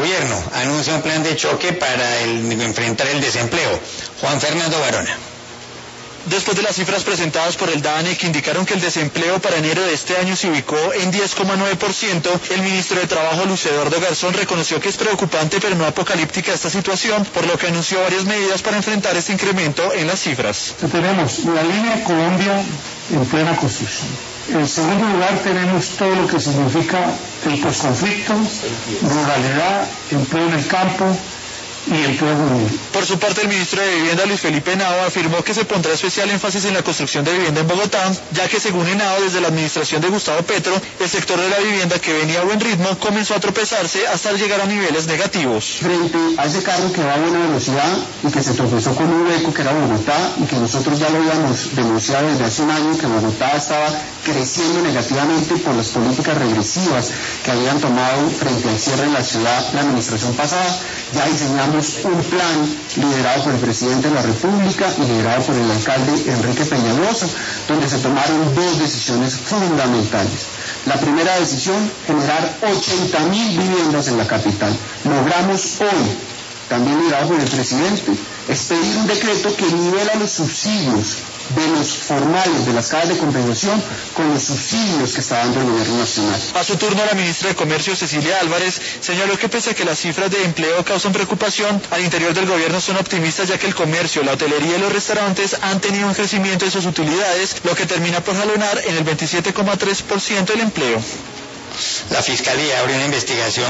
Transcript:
gobierno anuncia un plan de choque para enfrentar el desempleo. Juan Fernando Barona. Después de las cifras presentadas por el DANE que indicaron que el desempleo para enero de este año se ubicó en 10,9%, el ministro de Trabajo, Luis Eduardo Garzón, reconoció que es preocupante pero no apocalíptica esta situación, por lo que anunció varias medidas para enfrentar este incremento en las cifras. Tenemos la línea Colombia en plena construcción. En segundo lugar, tenemos todo lo que significa el posconflicto, ruralidad, empleo en el campo y empleo juvenil. Por su parte, el ministro de Vivienda, Luis Felipe Henao, afirmó que se pondrá especial énfasis en la construcción de vivienda en Bogotá, ya que según Henao, desde la administración de Gustavo Petro, el sector de la vivienda que venía a buen ritmo comenzó a tropezarse hasta llegar a niveles negativos. Frente a ese carro que va a buena velocidad y que se tropezó con un hueco que era Bogotá y que nosotros ya lo habíamos denunciado desde hace un año, que Bogotá estaba creciendo negativamente por las políticas regresivas que habían tomado frente al cierre de la ciudad la administración pasada, ya diseñamos un plan liderado por el presidente de la República y liderado por el alcalde Enrique Peñalosa, donde se tomaron dos decisiones fundamentales. La primera decisión, generar 80.000 viviendas en la capital. Logramos hoy, también liderado por el presidente, expedir un decreto que nivela los subsidios de los formales de las cajas de compensación con los subsidios que está dando el gobierno nacional. A su turno, la ministra de Comercio, Cecilia Álvarez, señaló que pese a que las cifras de empleo causan preocupación, al interior del gobierno son optimistas, ya que el comercio, la hotelería y los restaurantes han tenido un crecimiento de sus utilidades, lo que termina por jalonar en el 27,3% del empleo. La Fiscalía abrió una investigación